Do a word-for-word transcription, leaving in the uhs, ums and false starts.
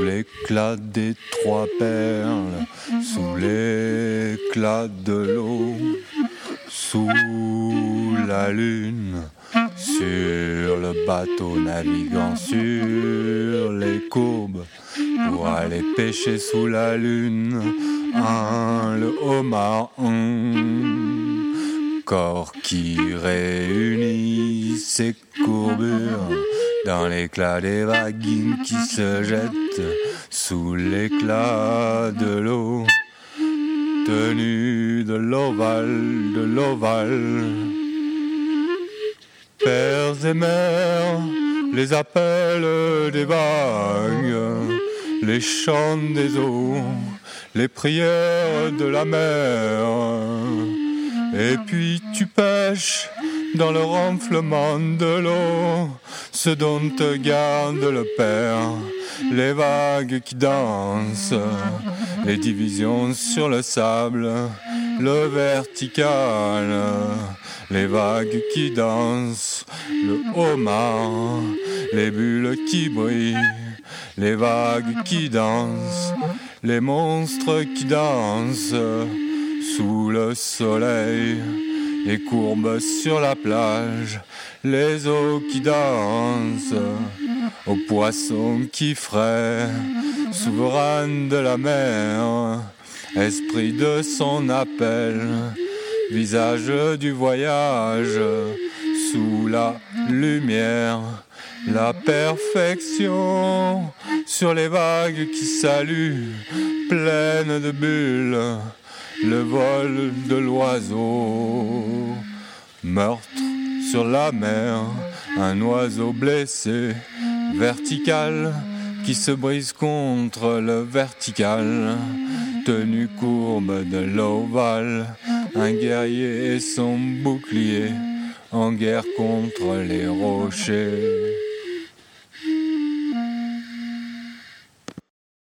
l'éclat des trois perles, sous l'éclat de l'eau, sous la lune, sur le bateau naviguant sur les courbes, pour aller pêcher sous la lune, un, le homard, un corps qui réunit ses courbures dans l'éclat des vagues qui se jettent sous l'éclat de l'eau, tenu de l'ovale, de l'ovale. Pères et mères, les appels des vagues, les chants des eaux, les prières de la mer. Et puis tu pêches dans le renflement de l'eau, ce dont te garde le père, les vagues qui dansent, les divisions sur le sable, le vertical, les vagues qui dansent, le homard, les bulles qui brillent, les vagues qui dansent, les monstres qui dansent sous le soleil, les courbes sur la plage, les eaux qui dansent, aux poissons qui fraient, souverain de la mer, esprit de son appel, visage du voyage, sous la lumière, la perfection, sur les vagues qui saluent, pleines de bulles, le vol de l'oiseau, meurtre sur la mer, un oiseau blessé, vertical, qui se brise contre le vertical, tenue courbe de l'ovale, un guerrier et son bouclier, en guerre contre les rochers.